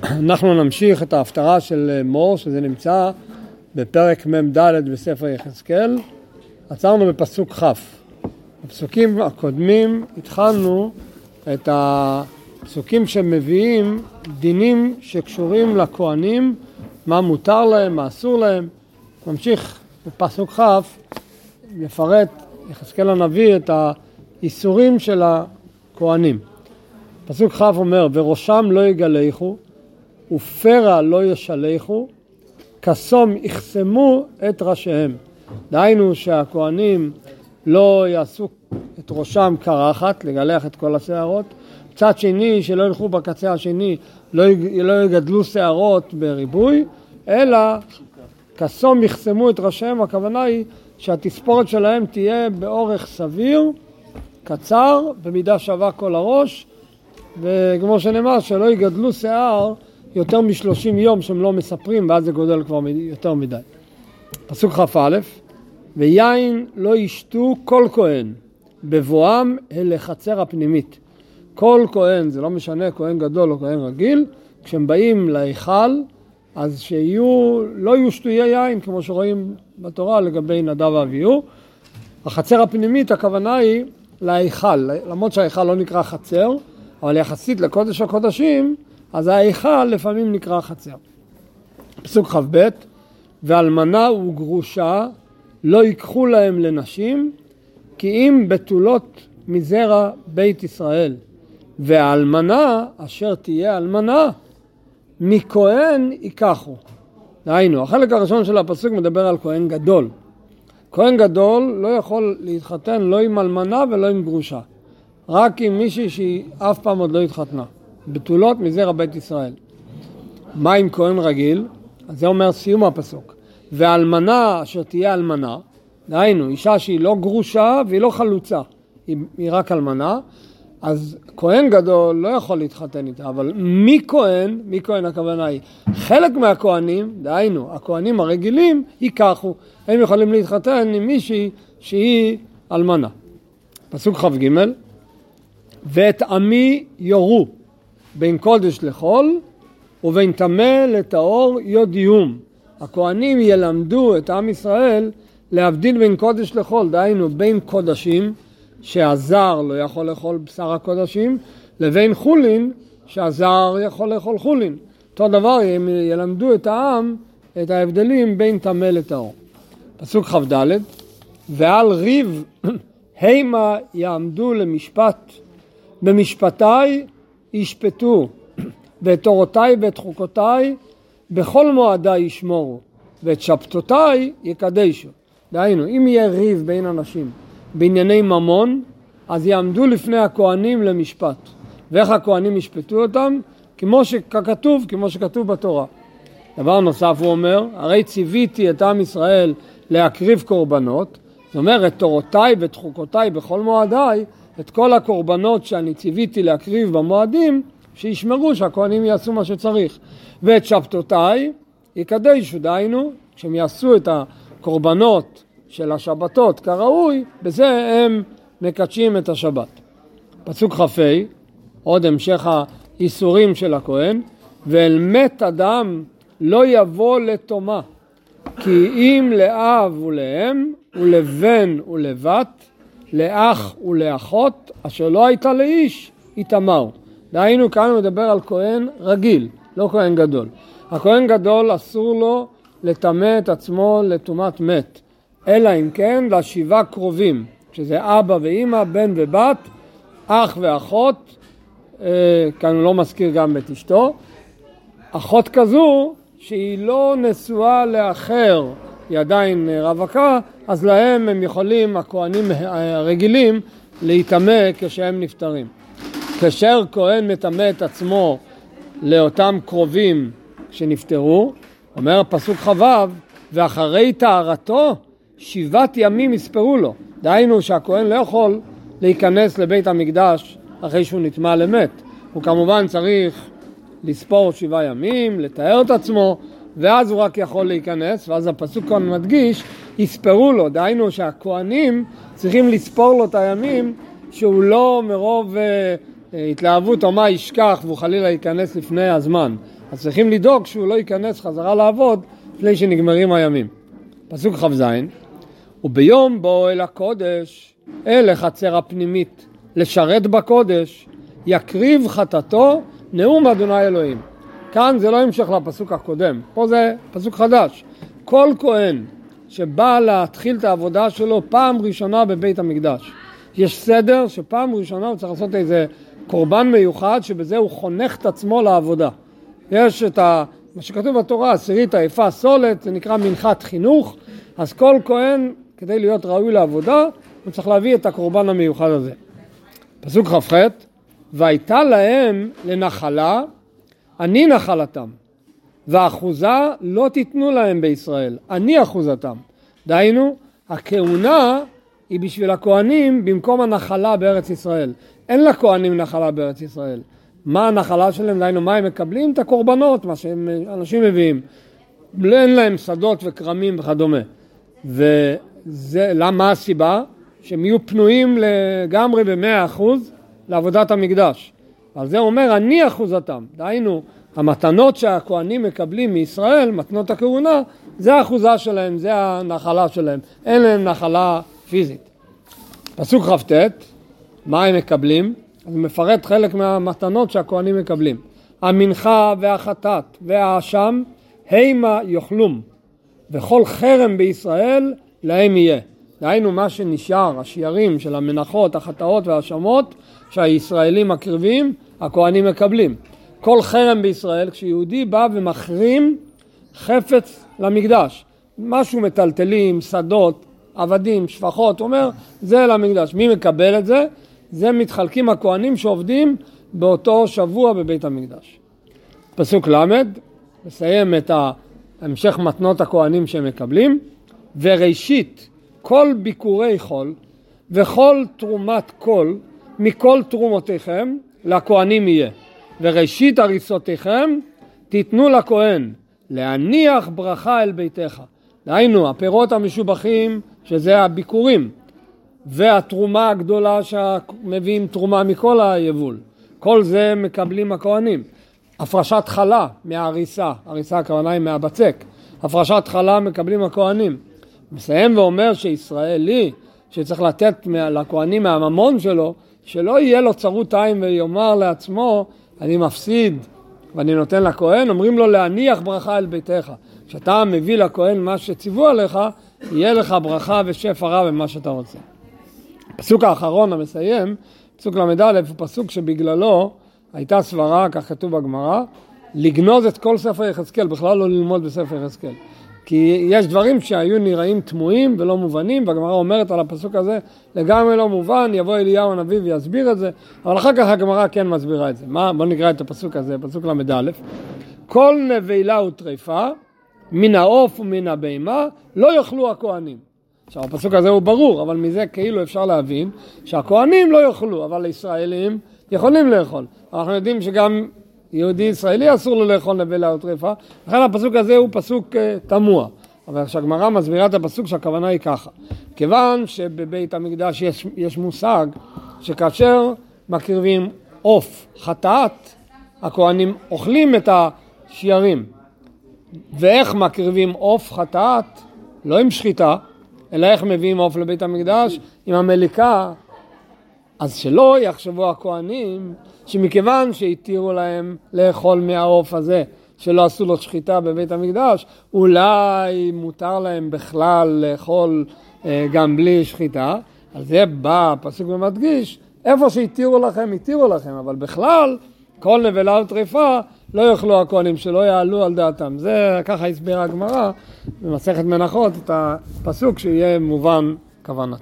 אנחנו נמשיך את ההפטרה של מור, שזה נמצא בפרק מ"ד בספר יחזקאל. עצרנו בפסוק כ'. בפסוקים הקודמים התחלנו את הפסוקים שמביאים דינים שקשורים לכהנים, מה מותר להם, מה אסור להם. נמשיך בפסוק כ' לפרט יחזקאל הנביא את האיסורים של הכהנים. פסוק כ' אומר, וראשם לא יגלחו, ופרע לא ישלחו, כסום יחסמו את ראשיהם. דהיינו שהכהנים לא יעשו את ראשם קרחת, לגלח את כל השערות. מצד שני, שלא ילכו בקצה השני, לא יגדלו שערות בריבוי, אלא כסום יחסמו את ראשיהם. הכוונה היא שהתספורת שלהם תהיה באורך סביר, קצר, במידה שווה כל הראש, וכמו שנאמר, שלא יגדלו שיער יותר מ-30 יום שהם לא מספרים, ואז זה גודל כבר יותר מדי. פסוק כ"א, ויין לא ישתו כל כהן, בבואם אל החצר הפנימית. כל כהן, זה לא משנה, כהן גדול או כהן רגיל, כשהם באים להיכל, אז לא יהיו שטויי יין, כמו שרואים בתורה לגבי נדב ואביהו. החצר הפנימית, הכוונה היא להיכל, למרות שההיכל לא נקרא חצר, אבל יחסית לקודש הקודשים, אז ההיכל לפעמים נקרא חצר. פסוק כ"ב, ואלמנה וגרושה לא ייקחו להם לנשים, כי אם בתולות מזרע בית ישראל. והאלמנה אשר תהיה אלמנה, מכהן ייקחו. דהיינו, החלק הראשון של הפסוק מדבר על כהן גדול. כהן גדול לא יכול להתחתן לא עם אלמנה ולא עם גרושה. רק עם מישהי שהיא אף פעם עוד לא התחתנה. בתולות מזרע בית ישראל. מה עם כהן רגיל? אז זה אומר סיום הפסוק. והאלמנה אשר תהיה אלמנה, דהיינו, אישה שהיא לא גרושה והיא לא חלוצה, היא רק אלמנה, אז כהן גדול לא יכול להתחתן איתה, אבל מי כהן הכוונה היא? חלק מהכהנים, דהיינו, הכהנים הרגילים, ייקחו. הם יכולים להתחתן עם מישהי שהיא אלמנה. פסוק כ"ג, ואת עמי יורו, בין קודש לחול, ובין טמא לטהור יודיום. הכהנים ילמדו את עם ישראל להבדיל בין קודש לחול, דהיינו בין קודשים, שהזר לא יכול לאכול בשר הקודשים, לבין חולין, שהזר יכול לאכול חולין. אותו דבר, הם ילמדו את העם את ההבדלים בין טמא לטהור. פסוק כ"ד, ועל ריב הימה יעמדו למשפט, במשפטיי ישפטו, ואת תורותיי ואת חוקותיי בכל מועדיי ישמורו, ואת שבתותיי יקדשו. דהיינו, אם יהיה ריב בין אנשים בענייני ממון, אז יעמדו לפני הכהנים למשפט. ואיך הכהנים ישפטו אותם? כמו שכתוב בתורה. דבר נוסף הוא אומר, הרי ציוויתי את עם ישראל להקריב קורבנות, זאת אומרת, תורותיי ואת חוקותיי בכל מועדיי, את כל הקורבנות שאני ציוויתי להקריב במועדים, שישמרו שהכהנים יעשו מה שצריך. ואת שבתותיי יקדשו, דהיינו, כשהם יעשו את הקורבנות של השבתות כראוי, בזה הם מקדשים את השבת. פסוק כ"ה, עוד המשך האיסורים של הכהן, ואל מת אדם לא יבוא לתומה, כי אם לאב ולאם ולבן ולבת, לאח ולאחות, אשר לא הייתה לאיש, יתאמרו. דהיינו, כאן הוא מדבר על כהן רגיל, לא כהן גדול. הכהן גדול אסור לו לטמא את עצמו לטומאת מת, אלא אם כן לשבעה קרובים, שזה אבא ואמא, בן ובת, אח ואחות, כאן הוא לא מזכיר גם את אשתו, אחות כזו שהיא לא נשואה לאחר, היא עדיין רווקה, אז להם הם יכולים, הכהנים הרגילים, להיטמא כשהם נפטרים. כאשר כהן מטמא את עצמו לאותם קרובים שנפטרו, אומר הפסוק כ"ו, ואחרי טהרתו 7 ימים יספרו לו. דהיינו שהכהן לא יכול להיכנס לבית המקדש אחרי שהוא נטמא למת. הוא כמובן צריך לספור 7 ימים, לתאר את עצמו, ואז הוא רק יכול להיכנס, ואז הפסוק כאן מדגיש, יספרו לו. דהיינו שהכהנים צריכים לספור לו את הימים שהוא לא מרוב התלהבות או מה ישכח והוא חלילה ייכנס לפני הזמן. אז צריכים לדאוג שהוא לא ייכנס חזרה לעבוד לפני שנגמרים הימים. פסוק כ"ז, וביום בוא אל הקודש, אל החצר הפנימית, לשרת בקודש, יקריב חטאתו נאום אדוני אלוהים. כאן זה לא המשך לפסוק הקודם, פה זה פסוק חדש. כל כהן שבא להתחיל את העבודה שלו פעם ראשונה בבית המקדש, יש סדר שפעם ראשונה הוא צריך לעשות איזה קורבן מיוחד שבזה הוא חונך את עצמו לעבודה. יש את מה שכתוב בתורה, עשירית היפה סולת, זה נקרא מנחת חינוך, אז כל כהן כדי להיות ראוי לעבודה הוא צריך להביא את הקורבן המיוחד הזה. פסוק כ"ח, והייתה להם לנחלה, אני נחלתם, והאחוזה לא תיתנו להם בישראל, אני אחוזתם. דהיינו, הכהונה היא בשביל הכהנים במקום הנחלה בארץ ישראל. אין לכהנים נחלה בארץ ישראל. מה הנחלה שלהם? דהיינו, מה הם מקבלים? את הקורבנות, מה שאנשים מביאים. אין להם שדות וקרמים וכדומה. למה הסיבה? שהם יהיו פנויים לגמרי ב100% לעבודת המקדש. על זה אומר, אני אחוזתם. דהיינו, המתנות שהכהנים מקבלים מישראל, מתנות הכהונה, זה האחוזה שלהם, זה הנחלה שלהם. אין להם נחלה פיזית. פסוק כ"ט, מה הם מקבלים? אז מפרט חלק מהמתנות שהכהנים מקבלים. המנחה והחטאת והאשם, הימה יאכלום, וכל חרם בישראל להם יהיה. דהיינו מה שנשאר, השיירים של המנחות, החטאות והאשמות, שהישראלים מקריבים, הכהנים מקבלים. כל חרם בישראל, כשיהודי בא ומחרים חפץ למקדש, משהו מטלטלים, שדות, עבדים, שפחות, הוא אומר, זה למקדש. מי מקבל את זה? זה מתחלקים הכהנים שעובדים באותו שבוע בבית המקדש. פסוק למד, מסיים את המשך מתנות הכהנים שהם מקבלים, וראשית כל ביקורי חול וכל תרומת קול מכל תרומותיכם לכהנים יהיה. וראשית הריסותיכם תיתנו לכהן להניח ברכה אל ביתך. דהיינו, הפירות המשובחים שזה הביקורים, והתרומה הגדולה שמביאים תרומה מכל היבול. כל זה מקבלים הכהנים. הפרשת חלה מההריסה, הריסה הכוונה היא מהבצק. הפרשת חלה מקבלים הכהנים. מסיים ואומר שישראלי שצריך לתת לכהנים מהממון שלו, שלא יהיה לו צרות עין ויאמר לעצמו, אני מפסיד ואני נותן לכהן, אומרים לו להניח ברכה אל ביתך. כשאתה מביא לכהן מה שציוו עליך, יהיה לך ברכה ושפע רב במה שאתה רוצה. הפסוק האחרון המסיים, פסוק למד א', הוא פסוק שבגללו הייתה סברה, כך כתוב בגמרא, לגנוז את כל ספר יחזקאל, בכלל לא ללמוד בספר יחזקאל. כי יש דברים שהיו נראים תמוהים ולא מובנים, והגמרא אומרת על הפסוק הזה, לגמרי לא מובן, יבוא אליהו הנביא ויסביר את זה, אבל אחר כך הגמרא כן מסבירה את זה. בוא נקרא את הפסוק הזה, פסוק למד א', כל נבלה וטריפה, מן העוף ומן הבהמה, לא יאכלו הכהנים. עכשיו הפסוק הזה הוא ברור, אבל מזה כאילו אפשר להבין שהכהנים לא יאכלו, אבל הישראלים יכולים לאכול. אנחנו יודעים שגם יהודי ישראלי אסור לו לאכול נבלה וטריפה, לכן הפסוק הזה הוא פסוק תמוה. אבל כשהגמרא מסבירה את הפסוק שהכוונה היא ככה. כיוון שבבית המקדש יש מושג שכאשר מקריבים עוף חטאת, הכהנים אוכלים את השיירים. ואיך מקריבים עוף חטאת? לא עם שחיטה, אלא איך מביאים עוף לבית המקדש? עם המליקה. אז שלא יחשבו הכהנים שמכיוון שהתירו להם לאכול מהעוף הזה, שלא עשו לו שחיטה בבית המקדש, אולי מותר להם בכלל לאכול גם בלי שחיטה. על זה בא הפסוק ומדגיש, איפה שהתירו לכם, התירו לכם, אבל בכלל כל נבלה וטריפה לא יאכלו הכהנים, שלא יעלו על דעתם. זה ככה הסבירה הגמרא במסכת מנחות את הפסוק שיהיה מובן כוונה.